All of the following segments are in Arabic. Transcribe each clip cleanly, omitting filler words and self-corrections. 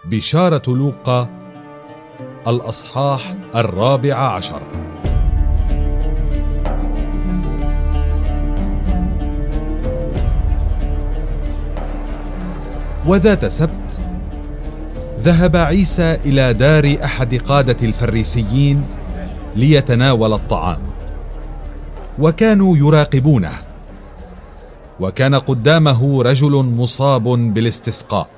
بشارة لوقا الأصحاح 14. وذات سبت ذهب عيسى إلى دار أحد قادة الفريسيين ليتناول الطعام، وكانوا يراقبونه، وكان قدامه رجل مصاب بالاستسقاء.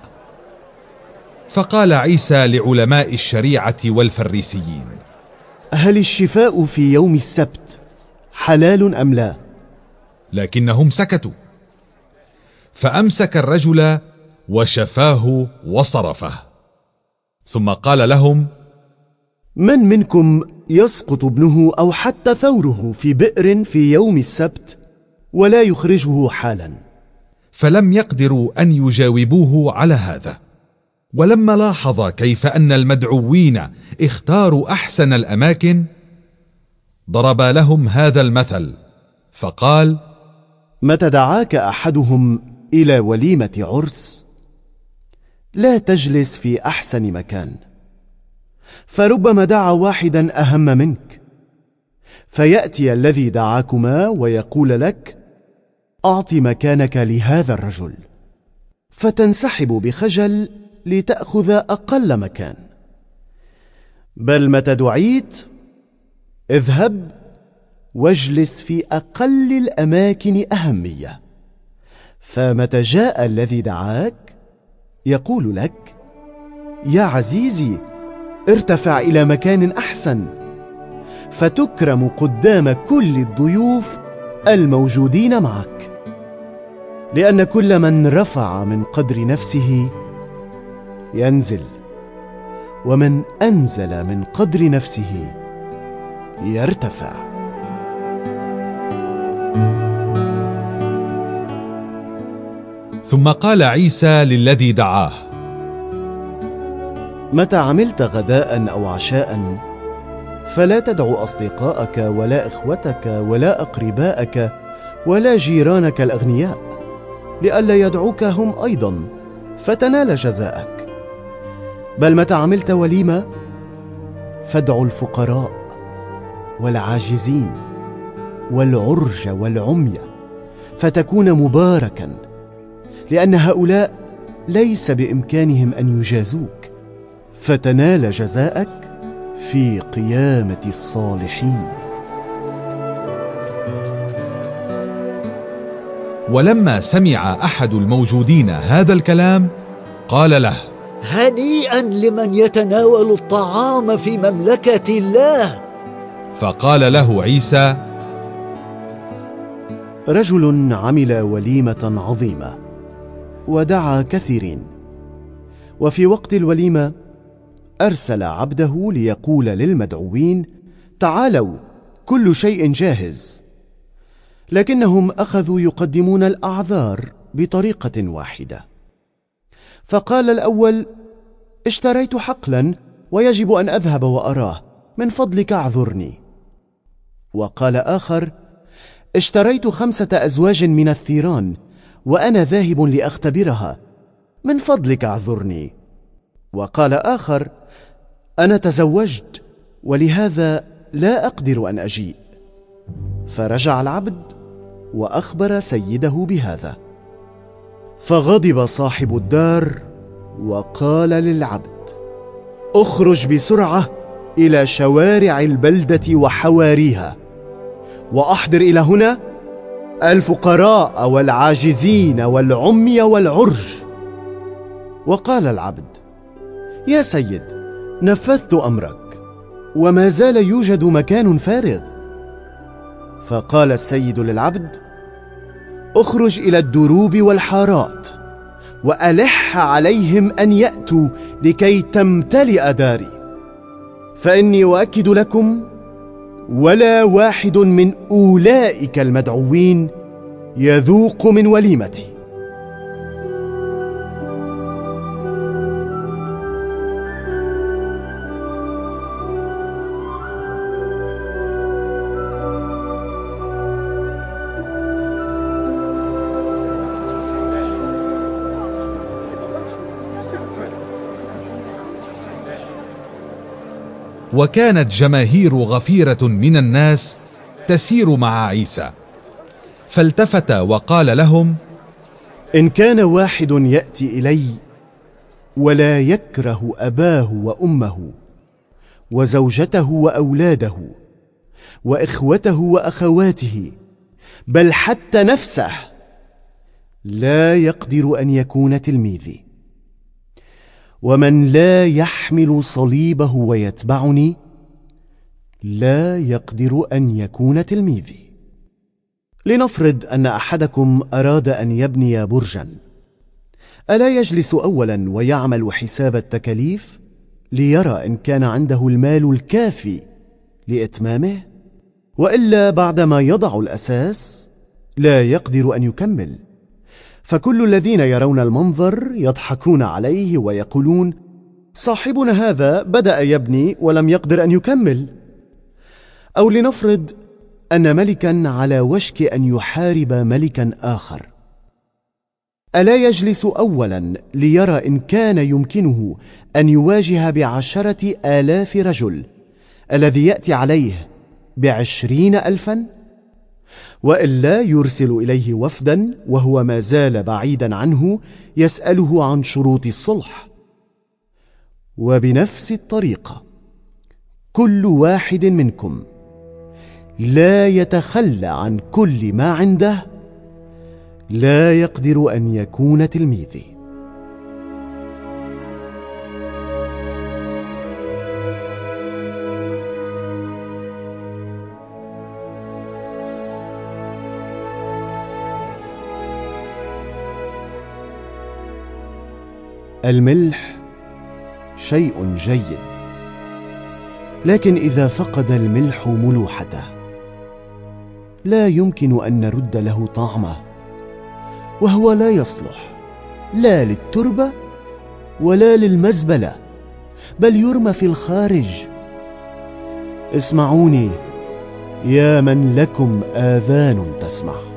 فقال عيسى لعلماء الشريعة والفريسيين: هل الشفاء في يوم السبت حلال أم لا؟ لكنهم سكتوا. فأمسك الرجل وشفاه وصرفه، ثم قال لهم: من منكم يسقط ابنه أو حتى ثوره في بئر في يوم السبت ولا يخرجه حالا؟ فلم يقدروا أن يجاوبوه على هذا. ولما لاحظ كيف أن المدعوين اختاروا أحسن الأماكن، ضرب لهم هذا المثل فقال: متى دعاك أحدهم إلى وليمة عرس لا تجلس في أحسن مكان، فربما دعا واحدا أهم منك، فيأتي الذي دعاكما ويقول لك: أعط مكانك لهذا الرجل، فتنسحب بخجل لتأخذ أقل مكان. بل متى دعيت اذهب واجلس في أقل الأماكن أهمية، فمتى جاء الذي دعاك يقول لك: يا عزيزي ارتفع إلى مكان أحسن، فتكرم قدام كل الضيوف الموجودين معك. لأن كل من رفع من قدر نفسه ينزل، ومن أنزل من قدر نفسه يرتفع. ثم قال عيسى للذي دعاه: متى عملت غداء أو عشاء فلا تدع أصدقاءك ولا إخوتك ولا أقرباءك ولا جيرانك الأغنياء، لئلا يدعوك هم أيضا فتنال جزاءك. بل متى عملت وليمة فادع الفقراء والعاجزين والعرج والعمي، فتكون مباركا، لأن هؤلاء ليس بإمكانهم أن يجازوك، فتنال جزاءك في قيامة الصالحين. ولما سمع أحد الموجودين هذا الكلام قال له: هنيئا لمن يتناول الطعام في مملكة الله. فقال له عيسى: رجل عمل وليمة عظيمة ودعا كثيرين، وفي وقت الوليمة أرسل عبده ليقول للمدعوين: تعالوا، كل شيء جاهز. لكنهم أخذوا يقدمون الأعذار بطريقة واحدة. فقال الأول: اشتريت حقلا ويجب أن أذهب وأراه، من فضلك اعذرني. وقال آخر: اشتريت 5 أزواج من الثيران وأنا ذاهب لأختبرها، من فضلك اعذرني. وقال آخر: أنا تزوجت ولهذا لا أقدر أن أجيء. فرجع العبد وأخبر سيده بهذا. فغضب صاحب الدار وقال للعبد: اخرج بسرعة إلى شوارع البلدة وحواريها، وأحضر إلى هنا الفقراء والعاجزين والعمي والعرج. وقال العبد: يا سيد، نفذت أمرك، وما زال يوجد مكان فارغ. فقال السيد للعبد: اخرج إلى الدروب والحارات وألح عليهم أن يأتوا لكي تمتلئ داري، فإني أؤكد لكم ولا واحد من أولئك المدعوين يذوق من وليمتي. وكانت جماهير غفيرة من الناس تسير مع عيسى، فالتفت وقال لهم: إن كان واحد يأتي إلي ولا يكره أباه وأمه وزوجته وأولاده وإخوته وأخواته بل حتى نفسه، لا يقدر أن يكون تلميذي. ومن لا يحمل صليبه ويتبعني لا يقدر أن يكون تلميذي. لنفرض أن أحدكم أراد أن يبني برجا، ألا يجلس أولا ويعمل حساب التكاليف ليرى إن كان عنده المال الكافي لإتمامه؟ وإلا بعدما يضع الأساس لا يقدر أن يكمل. فكل الذين يرون المنظر يضحكون عليه ويقولون: صاحبنا هذا بدأ يبني ولم يقدر أن يكمل. أو لنفرض أن ملكا على وشك أن يحارب ملكا آخر، ألا يجلس أولا ليرى إن كان يمكنه أن يواجه ب10,000 رجل الذي يأتي عليه ب20,000؟ وإلا يرسل إليه وفدا وهو ما زال بعيدا عنه يسأله عن شروط الصلح. وبنفس الطريقة كل واحد منكم لا يتخلى عن كل ما عنده لا يقدر أن يكون تلميذي. الملح شيء جيد، لكن إذا فقد الملح ملوحته لا يمكن أن نرد له طعمه، وهو لا يصلح لا للتربة ولا للمزبلة، بل يرمى في الخارج. اسمعوني يا من لكم آذان تسمع.